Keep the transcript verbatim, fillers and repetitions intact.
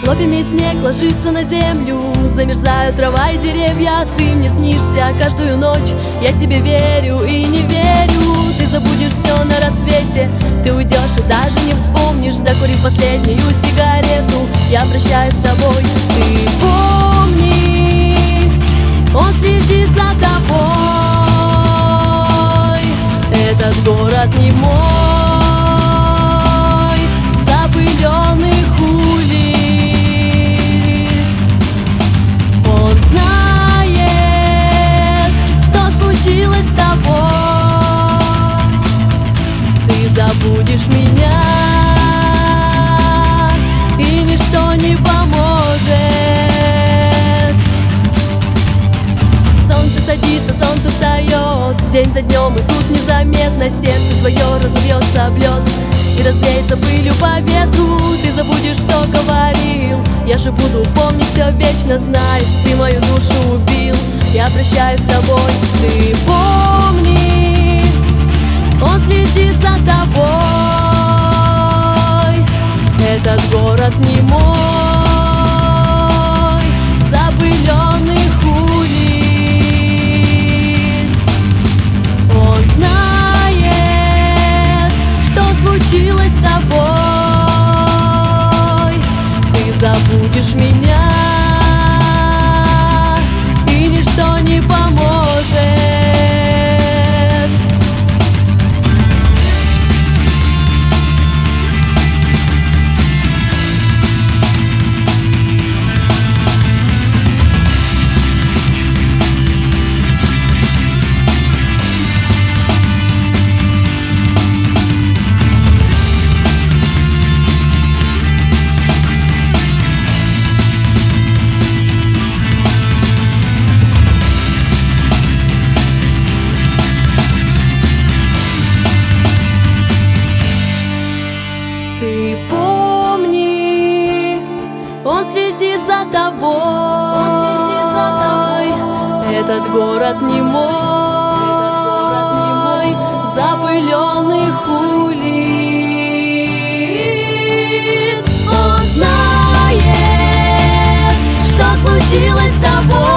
Хлопьями снег ложится на землю, замерзают трава и деревья. Ты мне снишься каждую ночь, я тебе верю и не верю. Ты забудешь все на рассвете, ты уйдешь и даже не вспомнишь. Докурив последнюю сигарету, я прощаюсь с тобой. Ты помни, он следит за тобой. Этот город не мой, запыленных улиц. Он знает, что случилось с тобой. Ты забудешь меня, и ничто не поможет. Солнце садится, солнце встает, день за днем, и тут незаметно сердце твое разобьется об лед и развеется пылью по ветру. Ты забудешь, что говорил, я же буду помнить все вечно. Знаешь, ты мою душу убил, я прощаюсь с тобой. Ты помни, он следит за тобой. Этот город не мой, запыленных улиц. Он знает, что случилось с тобой. Ты забудешь меня, и ничто не поможет. Ты помни, он следит за тобой. Он следит за тобой. Этот город не мой, запыленных улиц. Он знает, что случилось с тобой.